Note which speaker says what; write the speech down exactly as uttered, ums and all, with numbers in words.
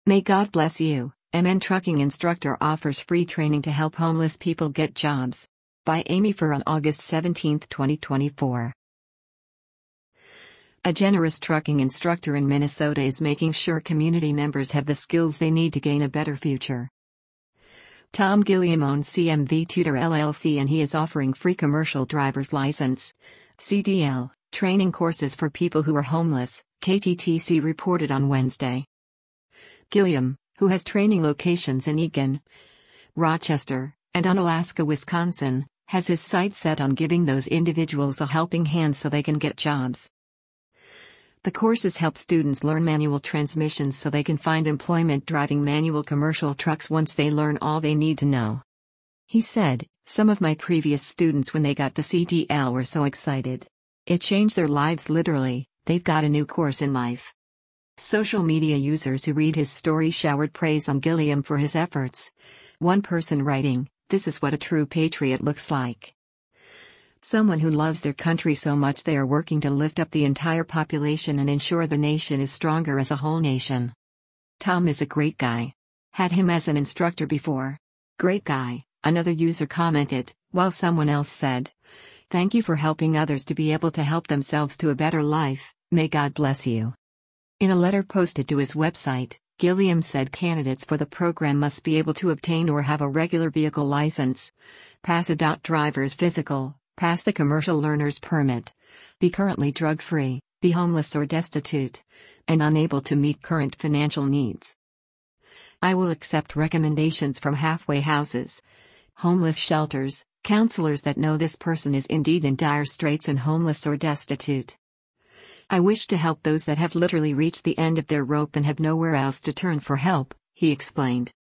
Speaker 1: May God bless you. M N trucking instructor offers free training to help homeless people get jobs. By Amy Fur on August seventeenth, twenty twenty-four. A generous trucking instructor in Minnesota is making sure community members have the skills they need to gain a better future. Tom Gilliam owns C M V Tutor L L C and he is offering free commercial driver's license C D L training courses for people who are homeless, K T T C reported on Wednesday. Gilliam, who has training locations in Eagan, Rochester, and Onalaska, Wisconsin, has his sights set on giving those individuals a helping hand so they can get jobs. The courses help students learn manual transmissions so they can find employment driving manual commercial trucks once they learn all they need to know. He said, "Some of my previous students, when they got the C D L, were so excited. It changed their lives literally. They've got a new course in life." Social media users who read his story showered praise on Gilliam for his efforts. One person writing, "This is what a true patriot looks like. Someone who loves their country so much they are working to lift up the entire population and ensure the nation is stronger as a whole nation. Tom is a great guy. Had him as an instructor before. Great guy," another user commented, while someone else said, "Thank you for helping others to be able to help themselves to a better life. May God bless you." In a letter posted to his website, Gilliam said candidates for the program must be able to obtain or have a regular vehicle license, pass a driver's physical, pass the commercial learner's permit, be currently drug-free, be homeless or destitute, and unable to meet current financial needs. "I will accept recommendations from halfway houses, homeless shelters, counselors that know this person is indeed in dire straits and homeless or destitute. I wish to help those that have literally reached the end of their rope and have nowhere else to turn for help," he explained.